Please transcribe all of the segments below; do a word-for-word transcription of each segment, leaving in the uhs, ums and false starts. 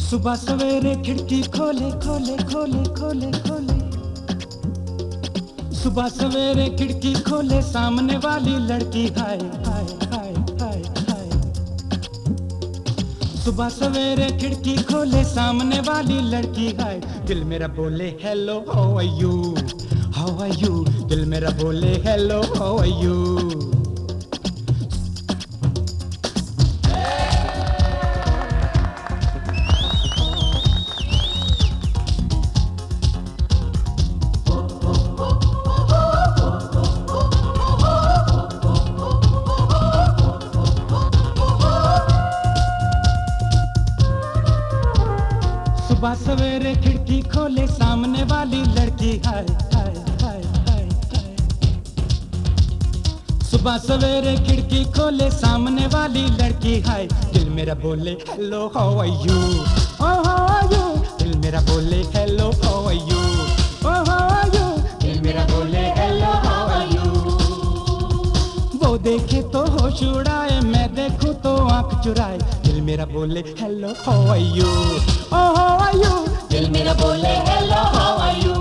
सुबह सवेरे खिड़की खोले खोले खोले खोले खोले, सुबह सवेरे खिड़की खोले, सामने वाली लड़की हाय हाय हाय हाय हाय। सुबह सवेरे खिड़की खोले, सामने वाली लड़की हाय। दिल मेरा बोले hello how are you, how are you. दिल मेरा बोले हेलो हाउ आर यू। सुबह सवेरे खिड़की खोले, सामने वाली लड़की हाय हाय हाय हाय हाय। सुबह सवेरे खिड़की खोले, सामने वाली लड़की हाय। दिल मेरा बोले हेलो हाउ आर यू, ओ हाउ आर यू। दिल मेरा बोले हेलो हाउ आर यू, ओ हाउ आर यू। दिल मेरा बोले हेलो हाउ आर यू। वो देखे तो होश उड़ाए, मैं देखूं तो आंख चुराए। दिल मेरा बोले हेलो हाउ आर यू, ओ हाउ आर यू। दिल मेरा बोले हेलो हाउ आर यू।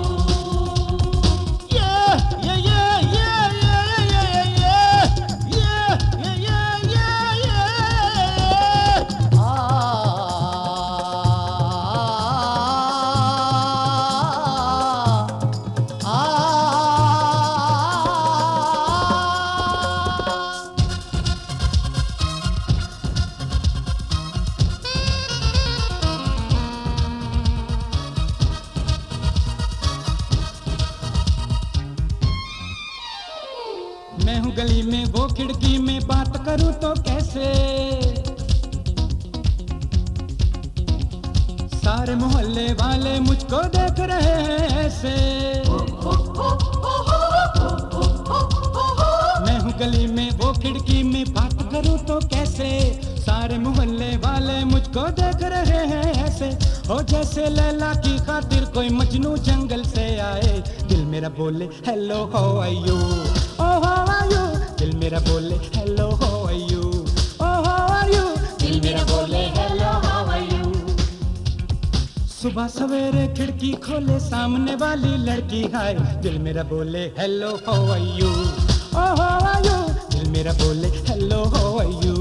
मैं हूँ गली में, वो खिड़की में, बात करूँ तो कैसे। सारे मोहल्ले वाले मुझको देख रहे हैं ऐसे। मैं हूँ गली में, वो खिड़की में, बात करूँ तो कैसे। सारे मोहल्ले वाले मुझको देख रहे हैं ऐसे। हो जैसे लैला की खातिर कोई मजनू जंगल से आए। दिल मेरा बोले हेलो हाउ आर यू, ओ हाउ आर यू। दिल मेरा बोले हेलो हाउ आर यू, ओ हाउ आर यू। दिल मेरा बोले हेलो हाउ आर यू। सुबह सवेरे खिड़की खोले, सामने वाली लड़की हाय। दिल मेरा बोले हेलो हाउ आर यू, ओ हाउ आर यू। दिल मेरा बोले हेलो हाउ आर यू।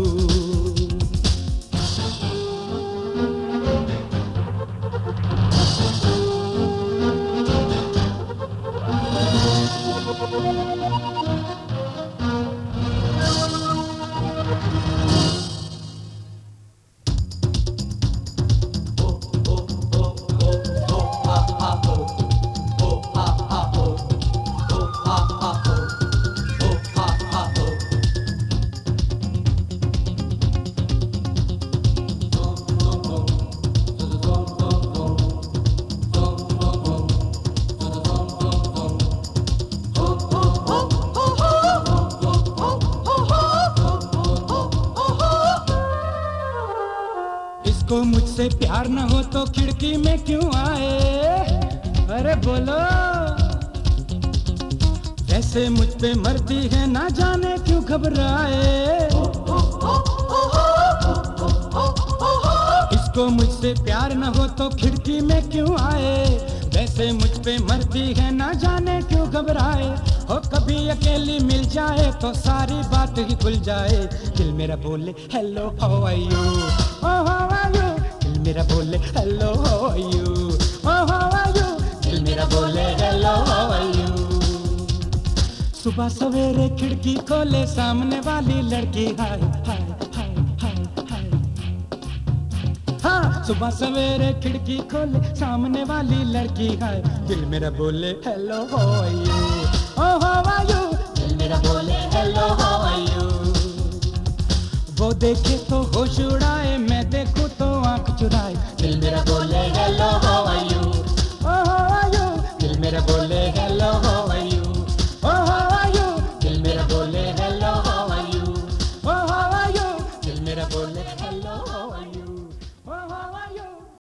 इसको मुझसे प्यार न हो तो खिड़की में क्यों आए। अरे बोलो, वैसे मुझ पे मरती है, ना जाने क्यों घबराए। इसको मुझसे प्यार न हो तो खिड़की में क्यों आए। वैसे मुझ पे मरती है, ना जाने क्यों घबराए। हो कभी अकेली मिल जाए तो सारी बात ही खुल जाए। दिल मेरा बोले हेलो हाउ आर यू, ओ हाउ आर यू। दिल मेरा बोले हेलो हाउ आर यू, ओ हाउ आर यू। दिल मेरा बोले हेलो हाउ आर यू। सुबह सवेरे खिड़की खोले, सामने वाली लड़की हाय हाय हाय हाय हाय। हाँ, सुबह सवेरे खिड़की खोले, सामने वाली लड़की हाय। दिल मेरा बोले हेलो हाउ आर यू, ओ हाउ आर यू। दिल मेरा बोले हेलो हाउ आर यू। वो देखे तो